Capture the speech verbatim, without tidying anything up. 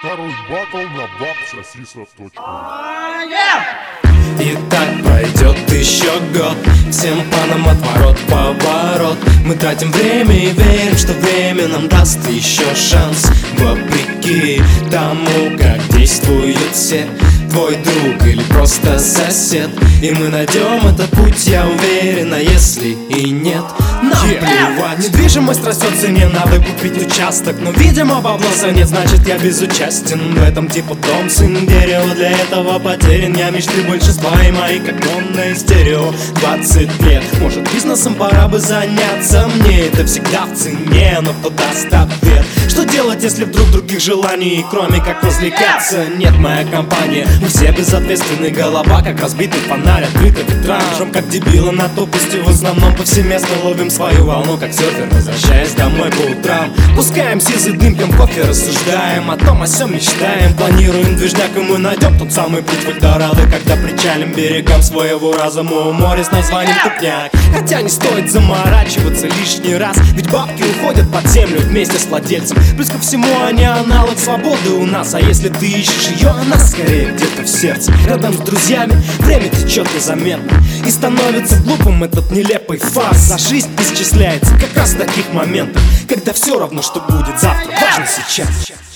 Второй батл на бабсосиса точка ру. И так пройдет еще год, всем планам отворот, поворот. Мы тратим время и верим, что время нам даст еще шанс. Вопреки тому, как действуют все, твой друг или просто сосед. И мы найдем этот путь, я уверен, а если и нет, нам yeah. плевать. Недвижимость растет в цене, надо купить участок, но, видимо, бабла нет, значит я безучастен в этом. Типа дом, сын, дерево, для этого потерян я. Мечты большинства и мои, как монное стерео. Двадцать лет, может бизнесом пора бы заняться. Мне это всегда в цене, но кто даст ответ? Что делать, если вдруг других желаний, кроме как развлекаться, нет? Моя компания, мы все безответственны, голова как разбитый фонарь, открытый витражом, как дебилы на тупости. В основном повсеместно ловим свою волну, как серфер, возвращаясь домой по утрам. Пускаем сизый дым, пьем кофе, рассуждаем о том, о сём мечтаем. Планируем движняк, и мы найдем тот самый путь в Эльдорадо, когда причалим берегам своего разума у моря с названием Тупняк. Хотя не стоит заморачиваться лишний раз, ведь бабки уходят под землю вместе с владельцем. Плюс ко всему они аналог свободы у нас. А если ты ищешь ее, она скорее где-то в сердце. Рядом с друзьями время течет незаметно, и становится глупым этот нелепый фарс. А жизнь исчисляется как раз в таких моментах, когда все равно, что будет завтра, важно сейчас.